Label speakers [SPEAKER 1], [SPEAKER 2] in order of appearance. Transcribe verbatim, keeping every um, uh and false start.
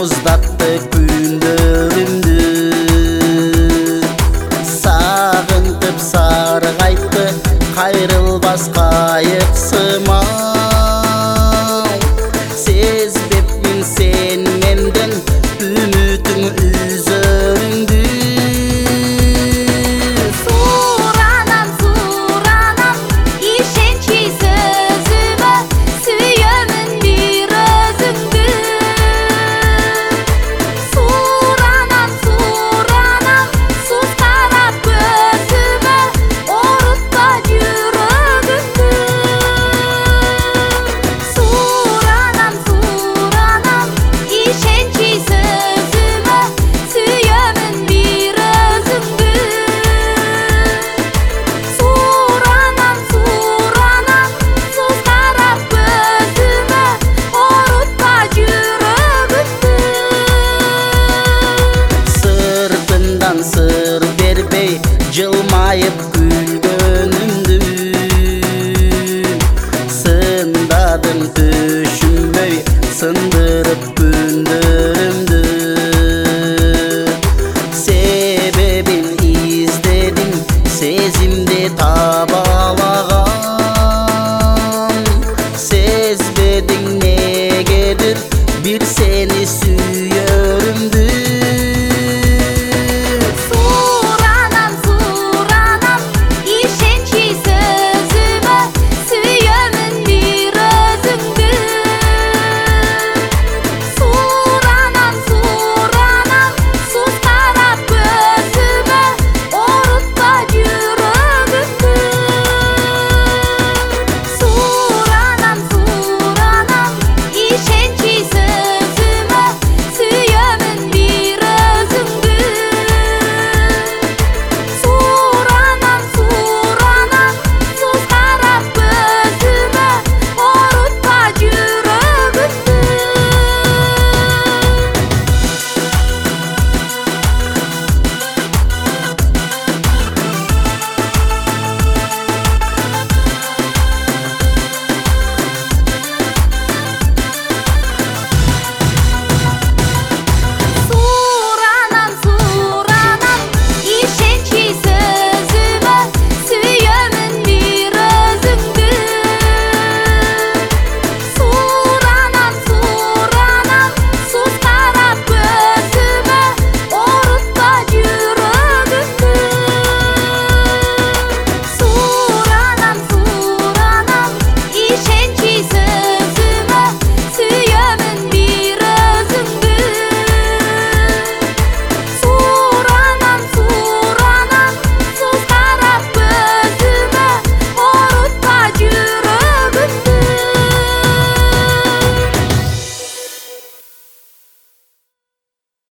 [SPEAKER 1] муздатты күндөрүмдү. Сагынтып саргайтты кайрылбас кайык сымай. Сезбепмин сен менден үмүтүң үзөрүңдү.
[SPEAKER 2] Суранам, суранам, ишенчи сөзүмө, сүйөмүн бир өзүңдү. Суранам, суранам, суз карап көзүмө, орутпа жүрөгүмдү. Суранам, суранам, ишенчи сөзүмө, сүйөмүн бир өзүңдү. Суранам, суранам, суз карап көзүмө, орутпа жүрөгүмдү.
[SPEAKER 1] Сыртыңдан сыр бербей жылмайып күл